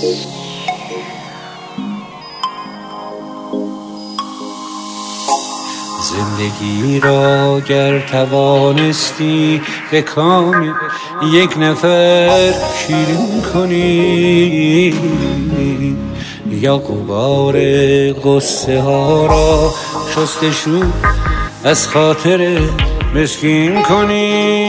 زندگی را گر توانستی به کام یک نفر شیرین کنی، یا غبار غصه ها را شستشو از خاطر مسکین کنی.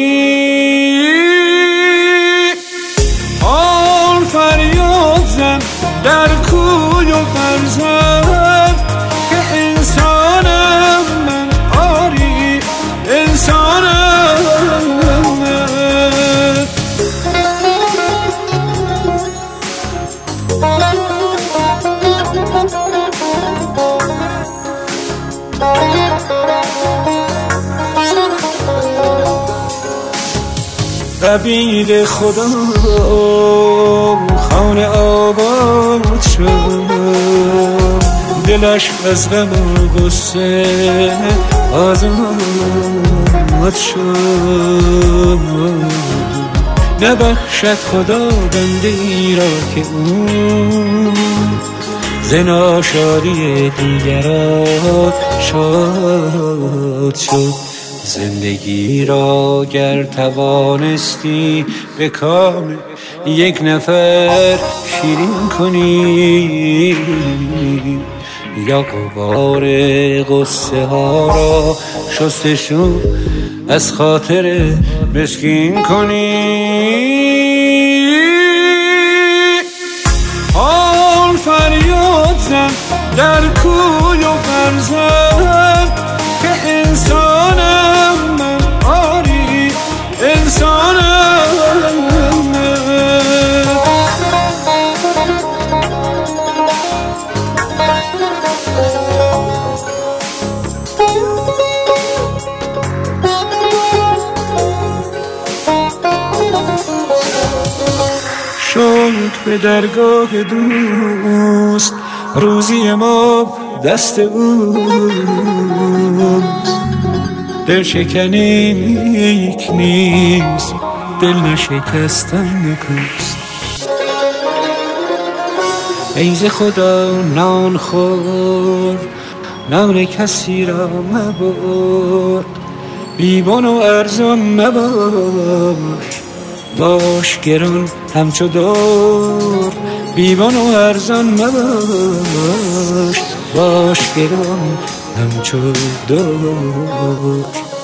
آن فریاد زن در کوی و برزن که انسانم من، آری انسانم من. عبید خدا خانه آباد شد، دلش از غم و غصه آزاد شد. نبخشد خدا بنده ای را که او ز ناشادی دیگران شاد شد. زندگی را گر توانستی به کام یک نفر شیرین کنی، یا غبار غصه ها را شستشو از خاطر مسکین کنی. آن فریاد زن در کوی و برزن که انسانم من، آری انسانم من. شد به درگاه دوست، روزی ما دست اوست. دل شکنی نیک نیست، دل نشکستن نکوست. ای ز خدا نان خور، نان کسی را مبر. بیبان و ارزان مباش، باش گران همچو دور. بیبان و ارزان مباش، باش گران همچو دور.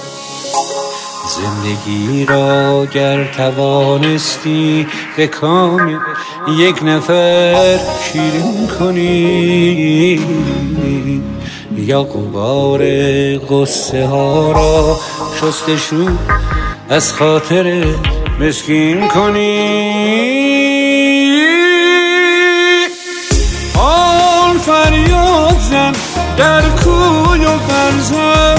زندگی را گر توانستی به کام یک نفر شیرین کنی، یا غبار غصه ها را شستشو از خاطر مسکین کنی. آن فریاد زن در کوی و برزن